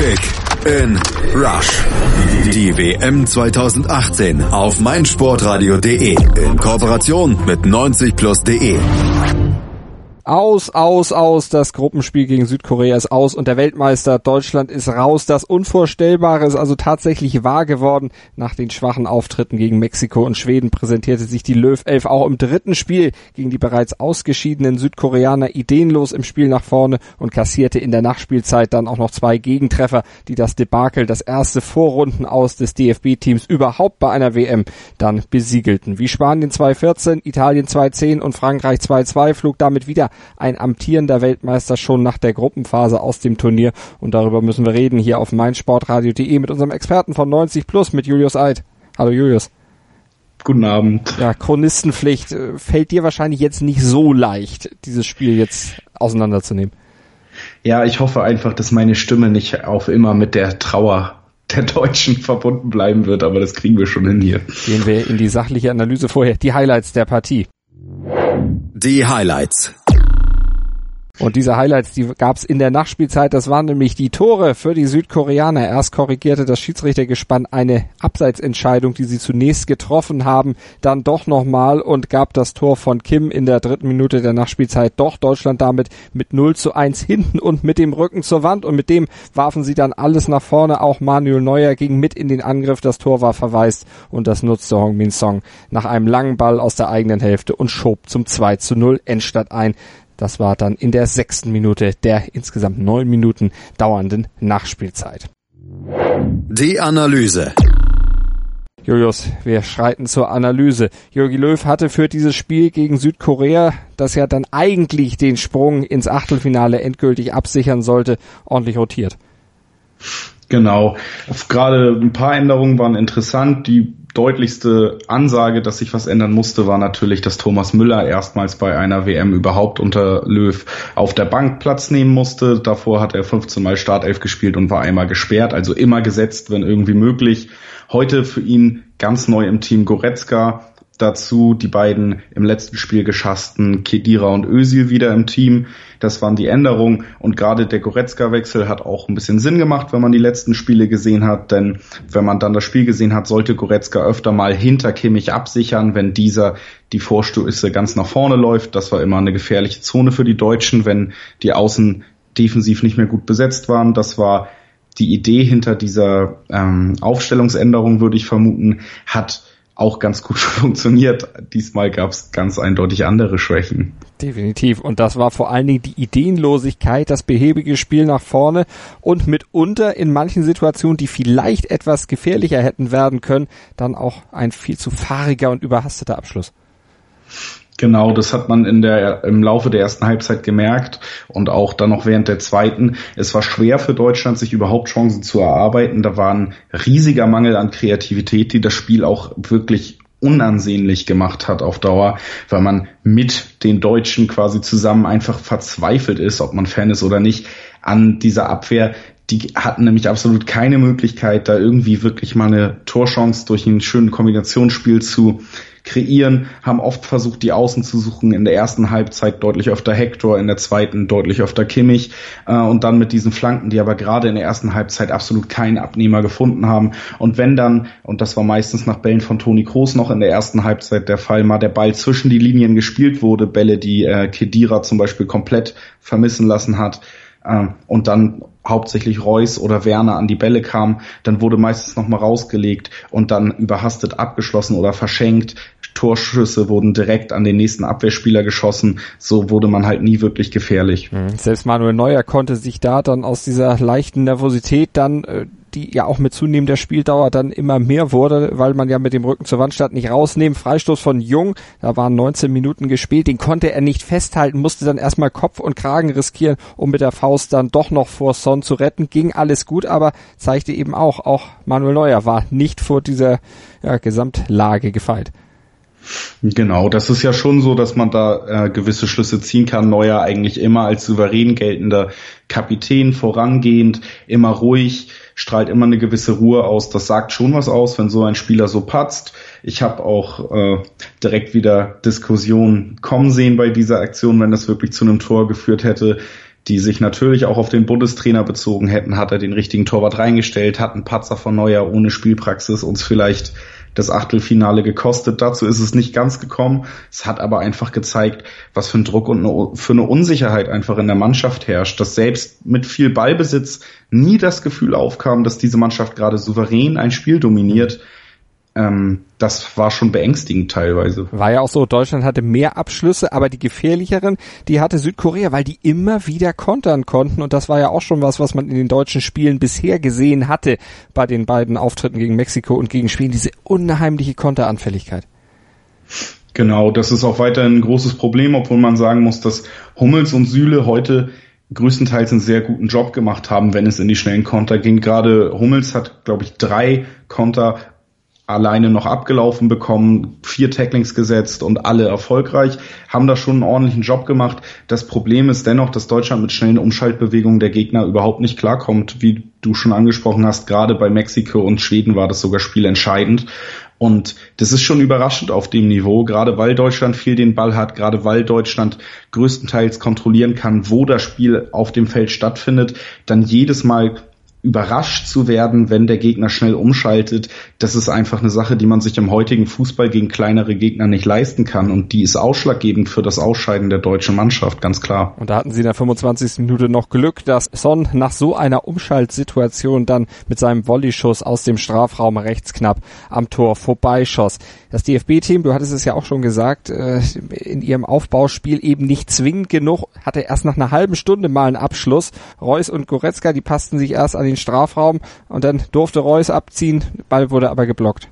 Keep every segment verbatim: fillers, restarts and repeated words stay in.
Kick in Rush. Die W M zwanzig achtzehn auf meinsportradio punkt de in Kooperation mit neunzig plus punkt de. Aus, aus, aus, das Gruppenspiel gegen Südkorea ist aus und der Weltmeister Deutschland ist raus. Das Unvorstellbare ist also tatsächlich wahr geworden. Nach den schwachen Auftritten gegen Mexiko und Schweden präsentierte sich die Löw-Elf auch im dritten Spiel gegen die bereits ausgeschiedenen Südkoreaner ideenlos im Spiel nach vorne und kassierte in der Nachspielzeit dann auch noch zwei Gegentreffer, die das Debakel, das erste Vorrundenaus des D F B-Teams überhaupt bei einer W M dann besiegelten. Wie Spanien zwei vierzehn, Italien zwei zehn und Frankreich zwei zwei flog damit wieder ein amtierender Weltmeister schon nach der Gruppenphase aus dem Turnier. Und darüber müssen wir reden hier auf meinsportradio punkt de mit unserem Experten von neunzig plus, mit Julius Eid. Hallo Julius. Guten Abend. Ja, Chronistenpflicht. Fällt dir wahrscheinlich jetzt nicht so leicht, dieses Spiel jetzt auseinanderzunehmen. Ja, ich hoffe einfach, dass meine Stimme nicht auf immer mit der Trauer der Deutschen verbunden bleiben wird, aber das kriegen wir schon hin hier. Gehen wir in die sachliche Analyse vorher. Die Highlights der Partie. Die Highlights. Und diese Highlights, die gab's in der Nachspielzeit, das waren nämlich die Tore für die Südkoreaner. Erst korrigierte das Schiedsrichtergespann eine Abseitsentscheidung, die sie zunächst getroffen haben, dann doch nochmal und gab das Tor von Kim in der dritten Minute der Nachspielzeit doch Deutschland damit mit null zu eins hinten und mit dem Rücken zur Wand und mit dem warfen sie dann alles nach vorne. Auch Manuel Neuer ging mit in den Angriff, das Tor war verwaist und das nutzte Heung-min Son nach einem langen Ball aus der eigenen Hälfte und schob zum zwei zu null Endstand ein. Das war dann in der sechsten Minute der insgesamt neun Minuten dauernden Nachspielzeit. Die Analyse. Julius, wir schreiten zur Analyse. Jogi Löw hatte für dieses Spiel gegen Südkorea, das ja dann eigentlich den Sprung ins Achtelfinale endgültig absichern sollte, ordentlich rotiert. Genau. Gerade ein paar Änderungen waren interessant. Die deutlichste Ansage, dass sich was ändern musste, war natürlich, dass Thomas Müller erstmals bei einer W M überhaupt unter Löw auf der Bank Platz nehmen musste. Davor hat er fünfzehn Mal Startelf gespielt und war einmal gesperrt, also immer gesetzt, wenn irgendwie möglich. Heute für ihn ganz neu im Team Goretzka. Dazu die beiden im letzten Spiel geschassten Khedira und Özil wieder im Team. Das waren die Änderungen und gerade der Goretzka-Wechsel hat auch ein bisschen Sinn gemacht, wenn man die letzten Spiele gesehen hat, denn wenn man dann das Spiel gesehen hat, sollte Goretzka öfter mal hinter Kimmich absichern, wenn dieser die Vorstöße ganz nach vorne läuft. Das war immer eine gefährliche Zone für die Deutschen, wenn die Außen defensiv nicht mehr gut besetzt waren. Das war die Idee hinter dieser ähm, Aufstellungsänderung, würde ich vermuten, hat auch ganz gut funktioniert. Diesmal gab es ganz eindeutig andere Schwächen. Definitiv. Und das war vor allen Dingen die Ideenlosigkeit, das behäbige Spiel nach vorne und mitunter in manchen Situationen, die vielleicht etwas gefährlicher hätten werden können, dann auch ein viel zu fahriger und überhasteter Abschluss. Genau, das hat man in der im Laufe der ersten Halbzeit gemerkt und auch dann noch während der zweiten. Es war schwer für Deutschland, sich überhaupt Chancen zu erarbeiten. Da war ein riesiger Mangel an Kreativität, die das Spiel auch wirklich unansehnlich gemacht hat auf Dauer, weil man mit den Deutschen quasi zusammen einfach verzweifelt ist, ob man Fan ist oder nicht, an dieser Abwehr. Die hatten nämlich absolut keine Möglichkeit, da irgendwie wirklich mal eine Torchance durch ein schönes Kombinationsspiel zu kreieren, haben oft versucht, die Außen zu suchen, in der ersten Halbzeit deutlich öfter Hector, in der zweiten deutlich öfter Kimmich äh, und dann mit diesen Flanken, die aber gerade in der ersten Halbzeit absolut keinen Abnehmer gefunden haben. Und wenn dann, und das war meistens nach Bällen von Toni Kroos noch in der ersten Halbzeit der Fall, mal der Ball zwischen die Linien gespielt wurde, Bälle, die äh, Khedira zum Beispiel komplett vermissen lassen hat, äh, und dann hauptsächlich Reus oder Werner an die Bälle kam, dann wurde meistens nochmal rausgelegt und dann überhastet abgeschlossen oder verschenkt. Torschüsse wurden direkt an den nächsten Abwehrspieler geschossen. So wurde man halt nie wirklich gefährlich. Selbst Manuel Neuer konnte sich da dann aus dieser leichten Nervosität dann, die ja auch mit zunehmender Spieldauer dann immer mehr wurde, weil man ja mit dem Rücken zur Wand stand, nicht rausnehmen. Freistoß von Jung, da waren neunzehn Minuten gespielt, den konnte er nicht festhalten, musste dann erstmal Kopf und Kragen riskieren, um mit der Faust dann doch noch vor Son zu retten. Ging alles gut, aber zeigte eben auch, auch Manuel Neuer war nicht vor dieser ja, Gesamtlage gefeit. Genau, das ist ja schon so, dass man da äh, gewisse Schlüsse ziehen kann. Neuer eigentlich immer als souverän geltender Kapitän, vorangehend, immer ruhig, strahlt immer eine gewisse Ruhe aus. Das sagt schon was aus, wenn so ein Spieler so patzt. Ich habe auch äh, direkt wieder Diskussionen kommen sehen bei dieser Aktion, wenn das wirklich zu einem Tor geführt hätte. die sich natürlich auch auf den Bundestrainer bezogen hätten. Hat er den richtigen Torwart reingestellt, hat ein Patzer von Neuer ohne Spielpraxis uns vielleicht das Achtelfinale gekostet. Dazu ist es nicht ganz gekommen. Es hat aber einfach gezeigt, was für ein Druck und eine, für eine Unsicherheit einfach in der Mannschaft herrscht, dass selbst mit viel Ballbesitz nie das Gefühl aufkam, dass diese Mannschaft gerade souverän ein Spiel dominiert. Ähm, das war schon beängstigend teilweise. War ja auch so, Deutschland hatte mehr Abschlüsse, aber die gefährlicheren, die hatte Südkorea, weil die immer wieder kontern konnten, und das war ja auch schon was, was man in den deutschen Spielen bisher gesehen hatte bei den beiden Auftritten gegen Mexiko und gegen Schweden, diese unheimliche Konteranfälligkeit. Genau, das ist auch weiterhin ein großes Problem, obwohl man sagen muss, dass Hummels und Süle heute größtenteils einen sehr guten Job gemacht haben, wenn es in die schnellen Konter ging. Gerade Hummels hat, glaube ich, drei Konter alleine noch abgelaufen bekommen, vier Tacklings gesetzt und alle erfolgreich, haben da schon einen ordentlichen Job gemacht. Das Problem ist dennoch, dass Deutschland mit schnellen Umschaltbewegungen der Gegner überhaupt nicht klarkommt. Wie du schon angesprochen hast, gerade bei Mexiko und Schweden war das sogar spielentscheidend. Und das ist schon überraschend auf dem Niveau, gerade weil Deutschland viel den Ball hat, gerade weil Deutschland größtenteils kontrollieren kann, wo das Spiel auf dem Feld stattfindet, dann jedes Mal überrascht zu werden, wenn der Gegner schnell umschaltet. Das ist einfach eine Sache, die man sich im heutigen Fußball gegen kleinere Gegner nicht leisten kann, und die ist ausschlaggebend für das Ausscheiden der deutschen Mannschaft, ganz klar. Und da hatten sie in der fünfundzwanzigsten Minute noch Glück, dass Son nach so einer Umschaltsituation dann mit seinem Volleyschuss aus dem Strafraum rechts knapp am Tor vorbeischoss. Das D F B-Team, du hattest es ja auch schon gesagt, in ihrem Aufbauspiel eben nicht zwingend genug, hatte erst nach einer halben Stunde mal einen Abschluss. Reus und Goretzka, die passten sich erst an den Strafraum, und dann durfte Reus abziehen, Ball wurde aber geblockt.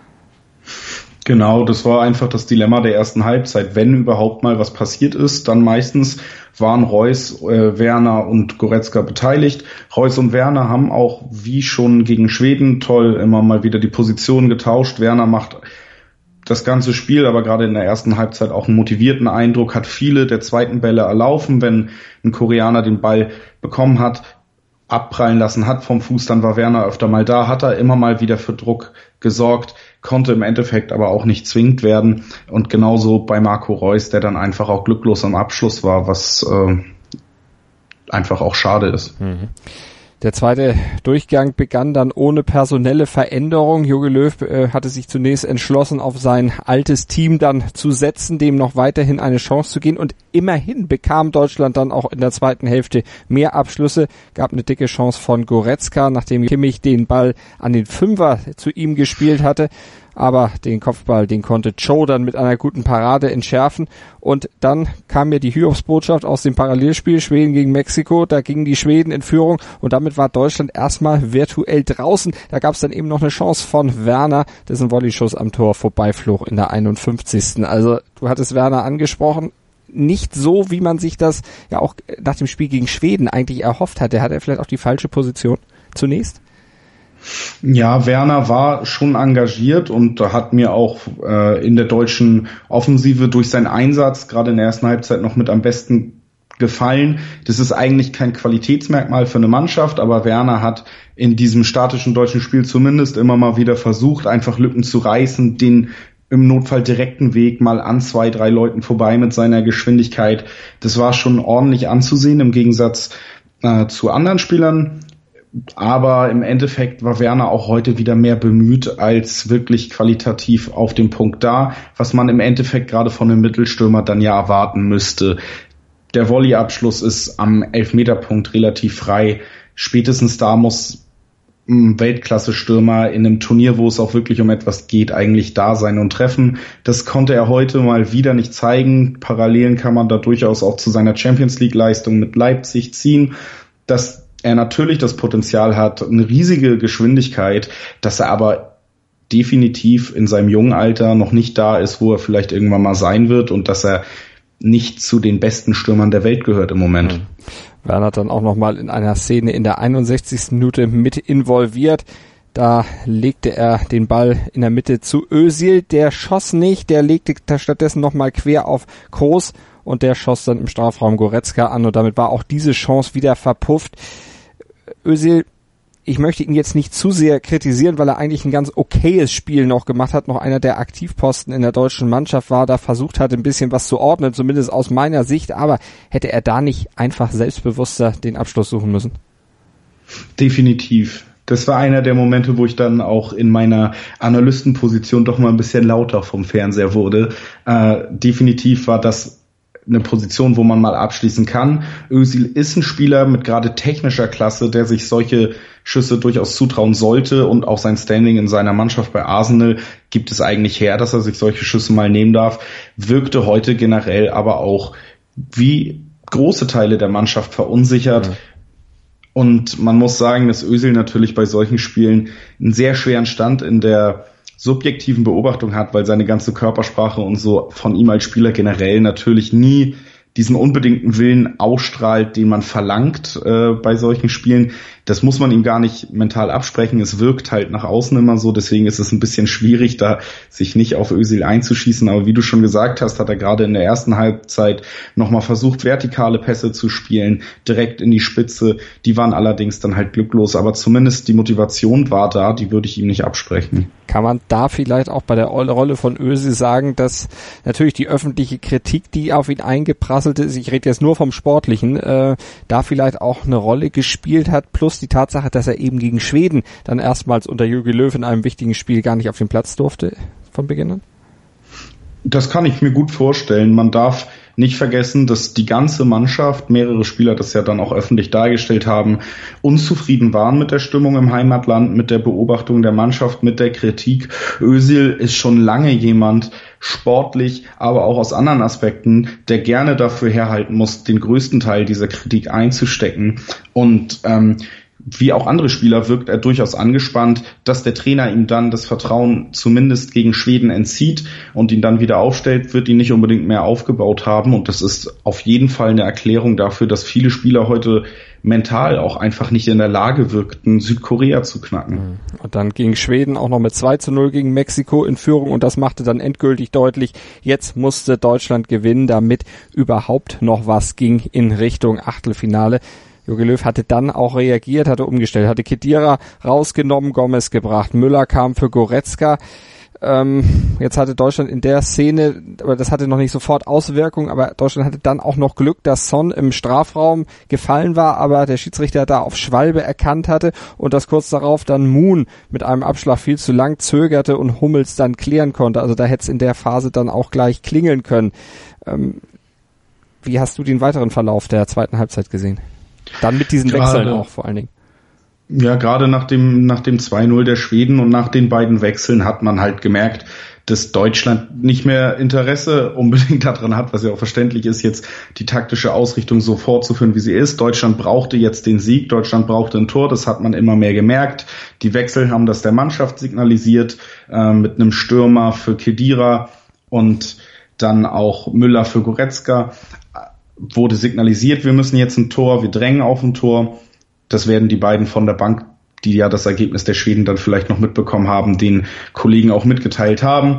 Genau, das war einfach das Dilemma der ersten Halbzeit. Wenn überhaupt mal was passiert ist, dann meistens waren Reus, äh, Werner und Goretzka beteiligt. Reus und Werner haben auch, wie schon gegen Schweden, toll immer mal wieder die Position getauscht. Werner macht das ganze Spiel, aber gerade in der ersten Halbzeit auch einen motivierten Eindruck, hat viele der zweiten Bälle erlaufen, wenn ein Koreaner den Ball bekommen hat, abprallen lassen hat vom Fuß, dann war Werner öfter mal da, hat er immer mal wieder für Druck gesorgt, konnte im Endeffekt aber auch nicht zwingend werden, und genauso bei Marco Reus, der dann einfach auch glücklos am Abschluss war, was äh, einfach auch schade ist. Mhm. Der zweite Durchgang begann dann ohne personelle Veränderung. Jogi Löw äh, hatte sich zunächst entschlossen, auf sein altes Team dann zu setzen, dem noch weiterhin eine Chance zu geben. Und immerhin bekam Deutschland dann auch in der zweiten Hälfte mehr Abschlüsse. Gab eine dicke Chance von Goretzka, nachdem Kimmich den Ball an den Fünfer zu ihm gespielt hatte. Aber den Kopfball, den konnte Cho dann mit einer guten Parade entschärfen. Und dann kam mir die Hiobsbotschaft aus dem Parallelspiel Schweden gegen Mexiko. Da gingen die Schweden in Führung, und damit war Deutschland erstmal virtuell draußen. Da gab es dann eben noch eine Chance von Werner, dessen Volleyschuss am Tor vorbeiflog in der einundfünfzigsten Also du hattest Werner angesprochen. Nicht so, wie man sich das ja auch nach dem Spiel gegen Schweden eigentlich erhofft hatte. Hat er vielleicht auch die falsche Position zunächst? Ja, Werner war schon engagiert und hat mir auch äh, in der deutschen Offensive durch seinen Einsatz gerade in der ersten Halbzeit noch mit am besten gefallen. Das ist eigentlich kein Qualitätsmerkmal für eine Mannschaft, aber Werner hat in diesem statischen deutschen Spiel zumindest immer mal wieder versucht, einfach Lücken zu reißen, den im Notfall direkten Weg mal an zwei, drei Leuten vorbei mit seiner Geschwindigkeit. Das war schon ordentlich anzusehen im Gegensatz äh, zu anderen Spielern. Aber im Endeffekt war Werner auch heute wieder mehr bemüht als wirklich qualitativ auf dem Punkt da, was man im Endeffekt gerade von einem Mittelstürmer dann ja erwarten müsste. Der Volleyabschluss ist am Elfmeterpunkt relativ frei. Spätestens da muss ein Weltklasse-Stürmer in einem Turnier, wo es auch wirklich um etwas geht, eigentlich da sein und treffen. Das konnte er heute mal wieder nicht zeigen. Parallelen kann man da durchaus auch zu seiner Champions-League-Leistung mit Leipzig ziehen. Dass er natürlich das Potenzial hat, eine riesige Geschwindigkeit, dass er aber definitiv in seinem jungen Alter noch nicht da ist, wo er vielleicht irgendwann mal sein wird, und dass er nicht zu den besten Stürmern der Welt gehört im Moment. Mhm. Werner hat dann auch nochmal in einer Szene in der einundsechzigsten Minute mit involviert. Da legte er den Ball in der Mitte zu Özil. Der schoss nicht, der legte stattdessen nochmal quer auf Kroos, und der schoss dann im Strafraum Goretzka an, und damit war auch diese Chance wieder verpufft. Özil ich möchte ihn jetzt nicht zu sehr kritisieren, weil er eigentlich ein ganz okayes Spiel noch gemacht hat, noch einer der Aktivposten in der deutschen Mannschaft war, da versucht hat, ein bisschen was zu ordnen, zumindest aus meiner Sicht, aber hätte er da nicht einfach selbstbewusster den Abschluss suchen müssen? Definitiv. Das war einer der Momente, wo ich dann auch in meiner Analystenposition doch mal ein bisschen lauter vom Fernseher wurde. Äh, definitiv war das eine Position, wo man mal abschließen kann. Özil ist ein Spieler mit gerade technischer Klasse, der sich solche Schüsse durchaus zutrauen sollte, und auch sein Standing in seiner Mannschaft bei Arsenal gibt es eigentlich her, dass er sich solche Schüsse mal nehmen darf. Wirkte heute generell aber auch wie große Teile der Mannschaft verunsichert. Ja. Und man muss sagen, dass Özil natürlich bei solchen Spielen einen sehr schweren Stand in der subjektiven Beobachtung hat, weil seine ganze Körpersprache und so von ihm als Spieler generell natürlich nie diesen unbedingten Willen ausstrahlt, den man verlangt äh, bei solchen Spielen. Das muss man ihm gar nicht mental absprechen. Es wirkt halt nach außen immer so. Deswegen ist es ein bisschen schwierig, da sich nicht auf Özil einzuschießen. Aber wie du schon gesagt hast, hat er gerade in der ersten Halbzeit nochmal versucht, vertikale Pässe zu spielen, direkt in die Spitze. Die waren allerdings dann halt glücklos. Aber zumindest die Motivation war da. Die würde ich ihm nicht absprechen. Kann man da vielleicht auch bei der Rolle von Özil sagen, dass natürlich die öffentliche Kritik, die auf ihn eingeprasselt ist, ich rede jetzt nur vom Sportlichen, äh, da vielleicht auch eine Rolle gespielt hat, plus die Tatsache, dass er eben gegen Schweden dann erstmals unter Jogi Löw in einem wichtigen Spiel gar nicht auf den Platz durfte von Beginn an? Das kann ich mir gut vorstellen. Man darf nicht vergessen, dass die ganze Mannschaft, mehrere Spieler das ja dann auch öffentlich dargestellt haben, unzufrieden waren mit der Stimmung im Heimatland, mit der Beobachtung der Mannschaft, mit der Kritik. Özil ist schon lange jemand, sportlich, aber auch aus anderen Aspekten, der gerne dafür herhalten muss, den größten Teil dieser Kritik einzustecken. Und ähm, wie auch andere Spieler wirkt er durchaus angespannt, dass der Trainer ihm dann das Vertrauen zumindest gegen Schweden entzieht und ihn dann wieder aufstellt, wird ihn nicht unbedingt mehr aufgebaut haben. Und das ist auf jeden Fall eine Erklärung dafür, dass viele Spieler heute mental auch einfach nicht in der Lage wirkten, Südkorea zu knacken. Und dann gegen Schweden auch noch mit zwei zu null gegen Mexiko in Führung, und das machte dann endgültig deutlich, jetzt musste Deutschland gewinnen, damit überhaupt noch was ging in Richtung Achtelfinale. Jogi Löw hatte dann auch reagiert, hatte umgestellt, hatte Khedira rausgenommen, Gomez gebracht, Müller kam für Goretzka. Ähm, jetzt hatte Deutschland in der Szene, aber das hatte noch nicht sofort Auswirkungen, aber Deutschland hatte dann auch noch Glück, dass Son im Strafraum gefallen war, aber der Schiedsrichter da auf Schwalbe erkannt hatte und dass kurz darauf dann Moon mit einem Abschlag viel zu lang zögerte und Hummels dann klären konnte. Also da hätte es in der Phase dann auch gleich klingeln können. Ähm, wie hast du den weiteren Verlauf der zweiten Halbzeit gesehen? Dann mit diesen gerade, Wechseln auch vor allen Dingen. Ja, gerade nach dem, nach dem zwei null der Schweden und nach den beiden Wechseln hat man halt gemerkt, dass Deutschland nicht mehr Interesse unbedingt daran hat, was ja auch verständlich ist, jetzt die taktische Ausrichtung so fortzuführen, wie sie ist. Deutschland brauchte jetzt den Sieg, Deutschland brauchte ein Tor, das hat man immer mehr gemerkt. Die Wechsel haben das der Mannschaft signalisiert, äh, mit einem Stürmer für Khedira und dann auch Müller für Goretzka. Wurde signalisiert, wir müssen jetzt ein Tor, wir drängen auf ein Tor. Das werden die beiden von der Bank, die ja das Ergebnis der Schweden dann vielleicht noch mitbekommen haben, den Kollegen auch mitgeteilt haben.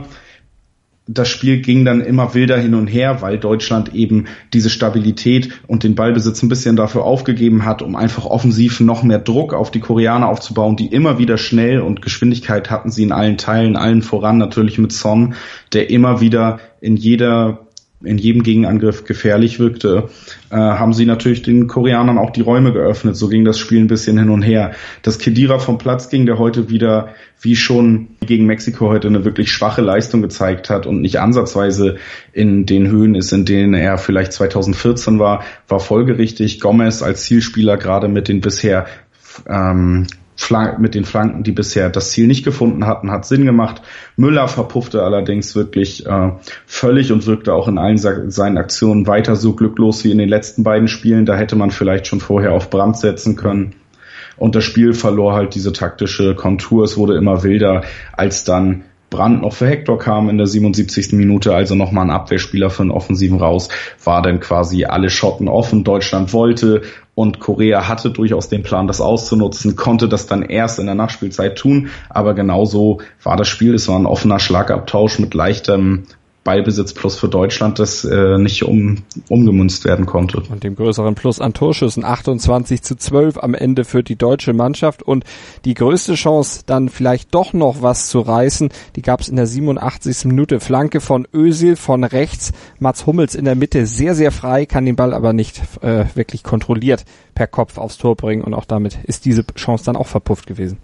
Das Spiel ging dann immer wilder hin und her, weil Deutschland eben diese Stabilität und den Ballbesitz ein bisschen dafür aufgegeben hat, um einfach offensiv noch mehr Druck auf die Koreaner aufzubauen, die immer wieder schnell, und Geschwindigkeit hatten sie in allen Teilen, allen voran natürlich mit Son, der immer wieder in jeder in jedem Gegenangriff gefährlich wirkte, äh, haben sie natürlich den Koreanern auch die Räume geöffnet. So ging das Spiel ein bisschen hin und her. Dass Khedira vom Platz ging, der heute wieder, wie schon gegen Mexiko heute, eine wirklich schwache Leistung gezeigt hat und nicht ansatzweise in den Höhen ist, in denen er vielleicht zweitausendvierzehn war, war folgerichtig. Gomez als Zielspieler, gerade mit den bisher ähm, mit den Flanken, die bisher das Ziel nicht gefunden hatten, hat Sinn gemacht. Müller verpuffte allerdings wirklich äh, völlig und wirkte auch in allen seinen Aktionen weiter so glücklos wie in den letzten beiden Spielen. Da hätte man vielleicht schon vorher auf Brandt setzen können. Und das Spiel verlor halt diese taktische Kontur. Es wurde immer wilder, als dann Brandt noch für Hector kam in der siebenundsiebzigsten Minute, also nochmal ein Abwehrspieler für einen Offensiven raus, war dann quasi alle Schotten offen. Deutschland wollte, und Korea hatte durchaus den Plan, das auszunutzen, konnte das dann erst in der Nachspielzeit tun, aber genauso war das Spiel. Es war ein offener Schlagabtausch mit leichtem Ballbesitz plus für Deutschland, das äh, nicht um, umgemünzt werden konnte. Und dem größeren Plus an Torschüssen, achtundzwanzig zu zwölf am Ende für die deutsche Mannschaft. Und die größte Chance, dann vielleicht doch noch was zu reißen, die gab es in der siebenundachtzigsten Minute. Flanke von Özil von rechts, Mats Hummels in der Mitte, sehr, sehr frei, kann den Ball aber nicht äh, wirklich kontrolliert per Kopf aufs Tor bringen. Und auch damit ist diese Chance dann auch verpufft gewesen.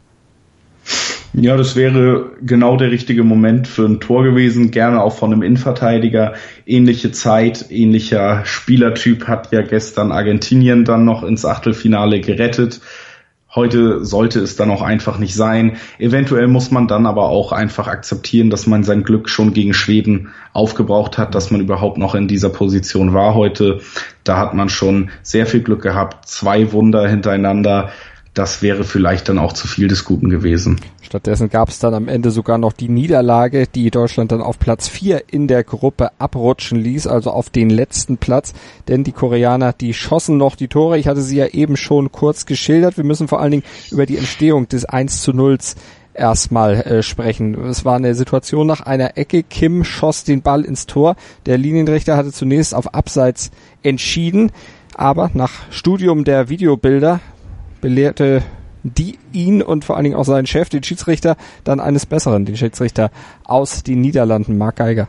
Ja, das wäre genau der richtige Moment für ein Tor gewesen, gerne auch von einem Innenverteidiger. Ähnliche Zeit, ähnlicher Spielertyp hat ja gestern Argentinien dann noch ins Achtelfinale gerettet. Heute sollte es dann auch einfach nicht sein. Eventuell muss man dann aber auch einfach akzeptieren, dass man sein Glück schon gegen Schweden aufgebraucht hat, dass man überhaupt noch in dieser Position war heute. Da hat man schon sehr viel Glück gehabt, zwei Wunder hintereinander. Das wäre vielleicht dann auch zu viel des Guten gewesen. Stattdessen gab es dann am Ende sogar noch die Niederlage, die Deutschland dann auf Platz vier in der Gruppe abrutschen ließ, also auf den letzten Platz. Denn die Koreaner, die schossen noch die Tore. Ich hatte sie ja eben schon kurz geschildert. Wir müssen vor allen Dingen über die Entstehung des eins zu null erstmal äh, sprechen. Es war eine Situation nach einer Ecke. Kim schoss den Ball ins Tor. Der Linienrichter hatte zunächst auf Abseits entschieden, aber nach Studium der Videobilder belehrte die ihn und vor allen Dingen auch seinen Chef, den Schiedsrichter, dann eines Besseren, den Schiedsrichter aus den Niederlanden, Marc Geiger.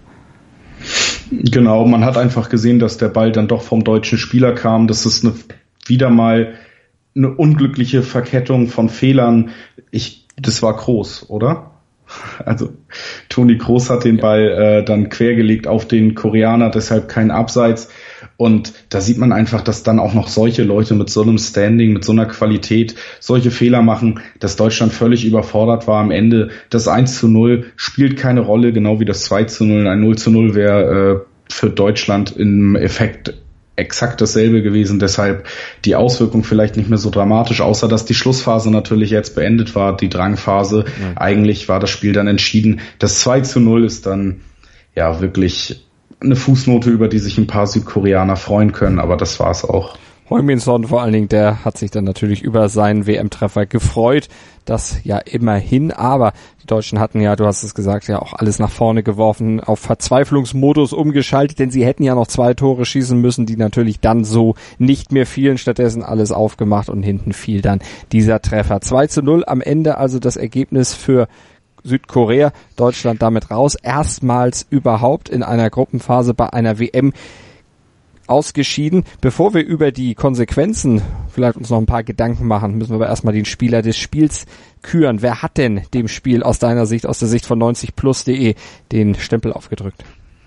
Genau, man hat einfach gesehen, dass der Ball dann doch vom deutschen Spieler kam. Das ist eine, wieder mal eine unglückliche Verkettung von Fehlern. Ich, das war Kroos, oder? Also Toni Kroos hat den ja. Ball äh, dann quergelegt auf den Koreaner, deshalb kein Abseits. Und da sieht man einfach, dass dann auch noch solche Leute mit so einem Standing, mit so einer Qualität solche Fehler machen, dass Deutschland völlig überfordert war am Ende. Das eins zu null spielt keine Rolle, genau wie das zwei zu null. Ein null zu null wäre äh, für Deutschland im Effekt exakt dasselbe gewesen. Deshalb die Auswirkung vielleicht nicht mehr so dramatisch, außer dass die Schlussphase natürlich jetzt beendet war, die Drangphase. Ja. Eigentlich war das Spiel dann entschieden. Das zwei zu null ist dann ja wirklich eine Fußnote, über die sich ein paar Südkoreaner freuen können, aber das war's auch. Heung-min-Son vor allen Dingen, der hat sich dann natürlich über seinen W M-Treffer gefreut, das ja immerhin, aber die Deutschen hatten ja, du hast es gesagt, ja auch alles nach vorne geworfen, auf Verzweiflungsmodus umgeschaltet, denn sie hätten ja noch zwei Tore schießen müssen, die natürlich dann so nicht mehr fielen, stattdessen alles aufgemacht und hinten fiel dann dieser Treffer. zwei zu null am Ende, also das Ergebnis für Südkorea, Deutschland damit raus, erstmals überhaupt in einer Gruppenphase bei einer W M ausgeschieden. Bevor wir über die Konsequenzen vielleicht uns noch ein paar Gedanken machen, müssen wir aber erstmal den Spieler des Spiels küren. Wer hat denn dem Spiel aus deiner Sicht, aus der Sicht von neunzig plus punkt de den Stempel aufgedrückt?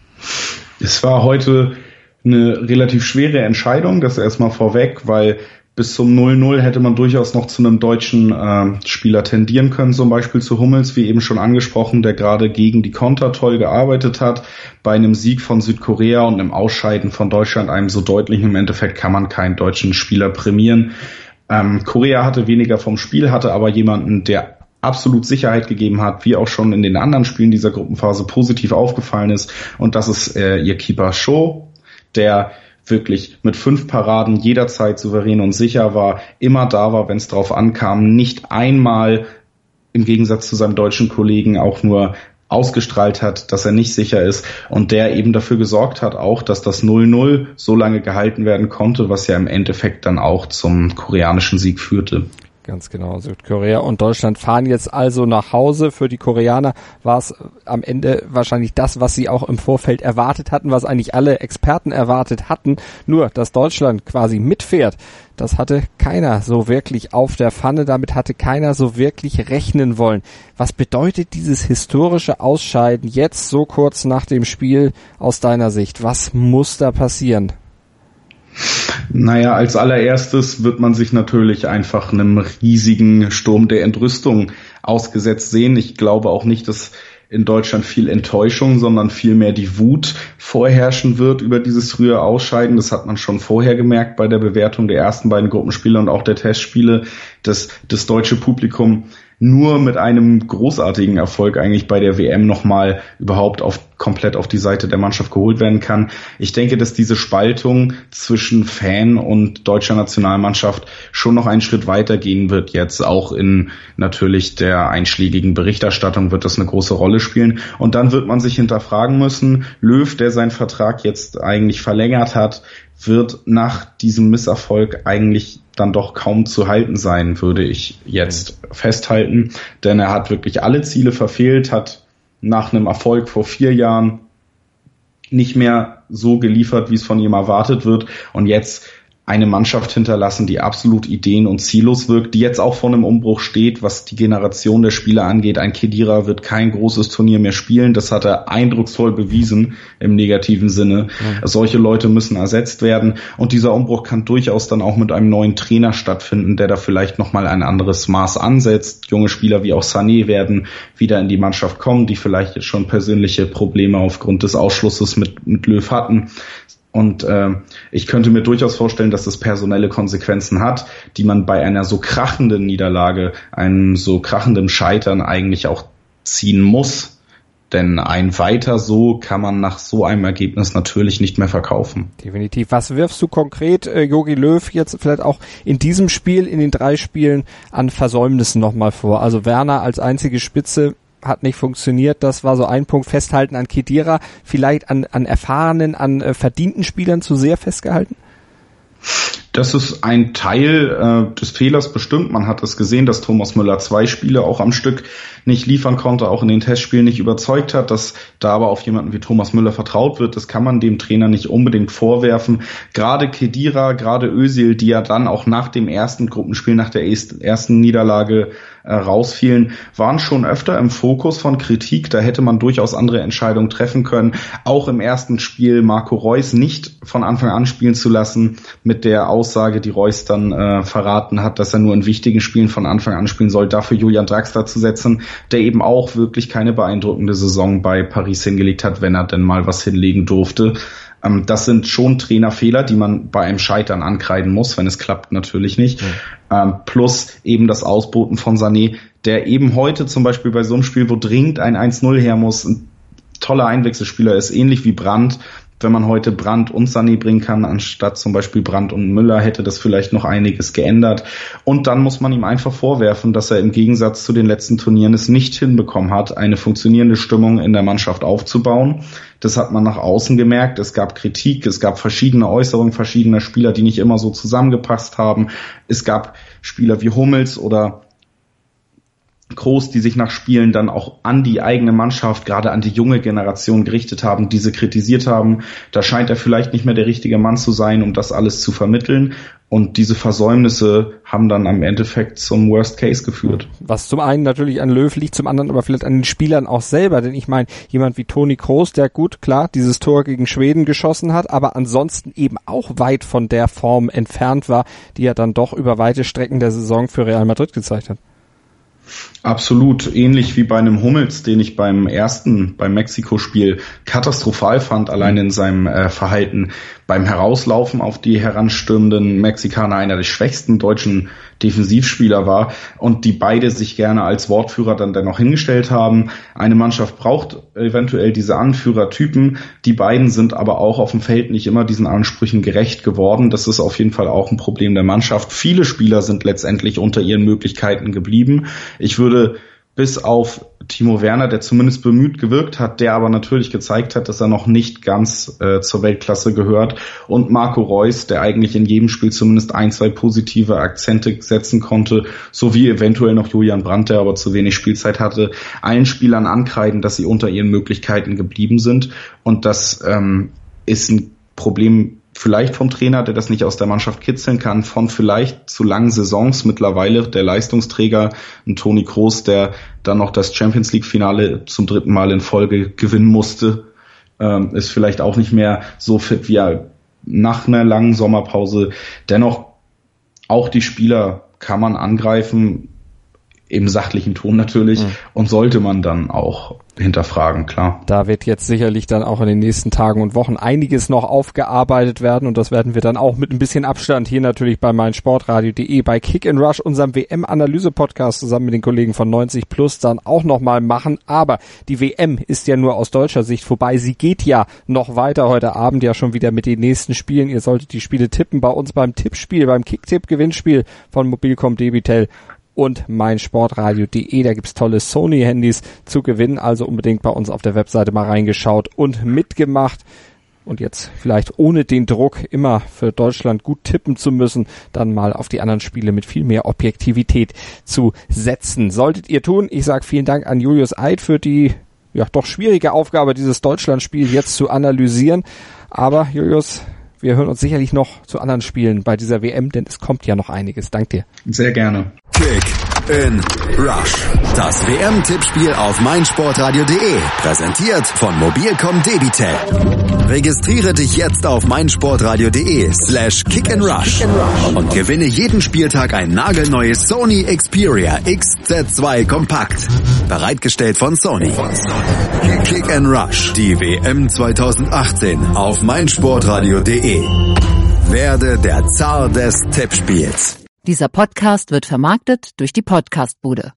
Es war heute eine relativ schwere Entscheidung, das erstmal vorweg, weil bis zum null null hätte man durchaus noch zu einem deutschen äh, Spieler tendieren können, zum Beispiel zu Hummels, wie eben schon angesprochen, der gerade gegen die Konter toll gearbeitet hat. Bei einem Sieg von Südkorea und einem Ausscheiden von Deutschland, einem so deutlichen im Endeffekt, kann man keinen deutschen Spieler prämieren. Ähm, Korea hatte weniger vom Spiel, hatte aber jemanden, der absolut Sicherheit gegeben hat, wie auch schon in den anderen Spielen dieser Gruppenphase positiv aufgefallen ist. Und das ist äh, ihr Keeper Cho, der wirklich mit fünf Paraden jederzeit souverän und sicher war, immer da war, wenn es drauf ankam, nicht einmal im Gegensatz zu seinem deutschen Kollegen auch nur ausgestrahlt hat, dass er nicht sicher ist und der eben dafür gesorgt hat auch, dass das null null so lange gehalten werden konnte, was ja im Endeffekt dann auch zum koreanischen Sieg führte. Ganz genau. Südkorea und Deutschland fahren jetzt also nach Hause. Für die Koreaner war es am Ende wahrscheinlich das, was sie auch im Vorfeld erwartet hatten, was eigentlich alle Experten erwartet hatten. Nur, dass Deutschland quasi mitfährt, das hatte keiner so wirklich auf der Pfanne. Damit hatte keiner so wirklich rechnen wollen. Was bedeutet dieses historische Ausscheiden jetzt so kurz nach dem Spiel aus deiner Sicht? Was muss da passieren? Naja, als allererstes wird man sich natürlich einfach einem riesigen Sturm der Entrüstung ausgesetzt sehen. Ich glaube auch nicht, dass in Deutschland viel Enttäuschung, sondern vielmehr die Wut vorherrschen wird über dieses frühe Ausscheiden. Das hat man schon vorher gemerkt bei der Bewertung der ersten beiden Gruppenspiele und auch der Testspiele, dass das deutsche Publikum nur mit einem großartigen Erfolg eigentlich bei der W M nochmal überhaupt auf komplett auf die Seite der Mannschaft geholt werden kann. Ich denke, dass diese Spaltung zwischen Fan und deutscher Nationalmannschaft schon noch einen Schritt weiter gehen wird jetzt. Auch in natürlich der einschlägigen Berichterstattung wird das eine große Rolle spielen. Und dann wird man sich hinterfragen müssen, Löw, der seinen Vertrag jetzt eigentlich verlängert hat, wird nach diesem Misserfolg eigentlich dann doch kaum zu halten sein, würde ich jetzt festhalten. Denn er hat wirklich alle Ziele verfehlt, hat nach einem Erfolg vor vier Jahren nicht mehr so geliefert, wie es von ihm erwartet wird. Und jetzt eine Mannschaft hinterlassen, die absolut ideen- und ziellos wirkt, die jetzt auch vor einem Umbruch steht, was die Generation der Spieler angeht. Ein Khedira wird kein großes Turnier mehr spielen. Das hat er eindrucksvoll bewiesen im negativen Sinne. Ja. Solche Leute müssen ersetzt werden. Und dieser Umbruch kann durchaus dann auch mit einem neuen Trainer stattfinden, der da vielleicht nochmal ein anderes Maß ansetzt. Junge Spieler wie auch Sané werden wieder in die Mannschaft kommen, die vielleicht jetzt schon persönliche Probleme aufgrund des Ausschlusses mit, mit Löw hatten. Und äh, ich könnte mir durchaus vorstellen, dass das personelle Konsequenzen hat, die man bei einer so krachenden Niederlage, einem so krachenden Scheitern eigentlich auch ziehen muss. Denn ein weiter so kann man nach so einem Ergebnis natürlich nicht mehr verkaufen. Definitiv. Was wirfst du konkret äh, Jogi Löw jetzt vielleicht auch in diesem Spiel, in den drei Spielen an Versäumnissen nochmal vor? Also Werner als einzige Spitze hat nicht funktioniert, das war so ein Punkt. Festhalten an Khedira, vielleicht an, an erfahrenen, an äh, verdienten Spielern zu sehr festgehalten? Das ist ein Teil äh, des Fehlers bestimmt. Man hat es gesehen, dass Thomas Müller zwei Spiele auch am Stück nicht liefern konnte, auch in den Testspielen nicht überzeugt hat. Dass da aber auf jemanden wie Thomas Müller vertraut wird, das kann man dem Trainer nicht unbedingt vorwerfen. Gerade Khedira, gerade Özil, die ja dann auch nach dem ersten Gruppenspiel, nach der ersten Niederlage äh, rausfielen, waren schon öfter im Fokus von Kritik. Da hätte man durchaus andere Entscheidungen treffen können. Auch im ersten Spiel Marco Reus nicht von Anfang an spielen zu lassen, mit der Aussage, die Reus dann äh, verraten hat, dass er nur in wichtigen Spielen von Anfang an spielen soll, dafür Julian Draxler zu setzen, der eben auch wirklich keine beeindruckende Saison bei Paris hingelegt hat, wenn er denn mal was hinlegen durfte. Ähm, das sind schon Trainerfehler, die man bei einem Scheitern ankreiden muss, wenn es klappt, natürlich nicht. Mhm. Ähm, plus eben das Ausboten von Sané, der eben heute zum Beispiel bei so einem Spiel, wo dringend ein eins null her muss, ein toller Einwechselspieler ist, ähnlich wie Brandt. Wenn man heute Brandt und Sané bringen kann, anstatt zum Beispiel Brandt und Müller, hätte das vielleicht noch einiges geändert. Und dann muss man ihm einfach vorwerfen, dass er im Gegensatz zu den letzten Turnieren es nicht hinbekommen hat, eine funktionierende Stimmung in der Mannschaft aufzubauen. Das hat man nach außen gemerkt. Es gab Kritik, es gab verschiedene Äußerungen verschiedener Spieler, die nicht immer so zusammengepasst haben. Es gab Spieler wie Hummels oder Kroos, die sich nach Spielen dann auch an die eigene Mannschaft, gerade an die junge Generation gerichtet haben, diese kritisiert haben. Da scheint er vielleicht nicht mehr der richtige Mann zu sein, um das alles zu vermitteln. Und diese Versäumnisse haben dann am Endeffekt zum Worst Case geführt. Was zum einen natürlich an Löw liegt, zum anderen aber vielleicht an den Spielern auch selber. Denn ich meine, jemand wie Toni Kroos, der gut, klar, dieses Tor gegen Schweden geschossen hat, aber ansonsten eben auch weit von der Form entfernt war, die er dann doch über weite Strecken der Saison für Real Madrid gezeigt hat. Absolut, ähnlich wie bei einem Hummels, den ich beim ersten, beim Mexiko-Spiel katastrophal fand, allein in seinem äh, Verhalten beim Herauslaufen auf die heranstürmenden Mexikaner, einer der schwächsten deutschen Defensivspieler war und die beide sich gerne als Wortführer dann dennoch hingestellt haben. Eine Mannschaft braucht eventuell diese Anführertypen, die beiden sind aber auch auf dem Feld nicht immer diesen Ansprüchen gerecht geworden. Das ist auf jeden Fall auch ein Problem der Mannschaft. Viele Spieler sind letztendlich unter ihren Möglichkeiten geblieben. Ich würde bis auf Timo Werner, der zumindest bemüht gewirkt hat, der aber natürlich gezeigt hat, dass er noch nicht ganz äh, zur Weltklasse gehört. Und Marco Reus, der eigentlich in jedem Spiel zumindest ein, zwei positive Akzente setzen konnte, sowie eventuell noch Julian Brandt, der aber zu wenig Spielzeit hatte, allen Spielern ankreiden, dass sie unter ihren Möglichkeiten geblieben sind. Und das ähm, ist ein Problem vielleicht vom Trainer, der das nicht aus der Mannschaft kitzeln kann, von vielleicht zu langen Saisons mittlerweile. Der Leistungsträger, ein Toni Kroos, der dann noch das Champions-League-Finale zum dritten Mal in Folge gewinnen musste, ähm, ist vielleicht auch nicht mehr so fit wie er nach einer langen Sommerpause. Dennoch, auch die Spieler kann man angreifen. im sachlichen Ton natürlich, mhm. und sollte man dann auch hinterfragen, klar. Da wird jetzt sicherlich dann auch in den nächsten Tagen und Wochen einiges noch aufgearbeitet werden und das werden wir dann auch mit ein bisschen Abstand hier natürlich bei meinsportradio punkt de bei Kick and Rush, unserem W M-Analyse-Podcast zusammen mit den Kollegen von neunzig plus dann auch nochmal machen. Aber die W M ist ja nur aus deutscher Sicht vorbei. Sie geht ja noch weiter heute Abend ja schon wieder mit den nächsten Spielen. Ihr solltet die Spiele tippen bei uns beim Tippspiel, beim Kicktipp-Gewinnspiel von Mobilcom Debitel und meinsportradio punkt de. Da gibt's tolle Sony-Handys zu gewinnen, also unbedingt bei uns auf der Webseite mal reingeschaut und mitgemacht. Und jetzt vielleicht ohne den Druck, immer für Deutschland gut tippen zu müssen, dann mal auf die anderen Spiele mit viel mehr Objektivität zu setzen. Solltet ihr tun. Ich sage vielen Dank an Julius Eid für die ja doch schwierige Aufgabe, dieses Deutschlandspiel jetzt zu analysieren. Aber Julius, wir hören uns sicherlich noch zu anderen Spielen bei dieser W M, denn es kommt ja noch einiges. Dank dir. Sehr gerne. Kick in Rush. Das W M-Tippspiel auf meinsportradio punkt de. Präsentiert von Mobilcom Debitel. Registriere dich jetzt auf meinsportradio punkt de slash kick and rush und gewinne jeden Spieltag ein nagelneues Sony Xperia X Z zwei Kompakt. Bereitgestellt von Sony. Kick and Rush. Die W M zwanzig achtzehn auf meinsportradio punkt de. Werde der Zar des Tippspiels. Dieser Podcast wird vermarktet durch die Podcastbude.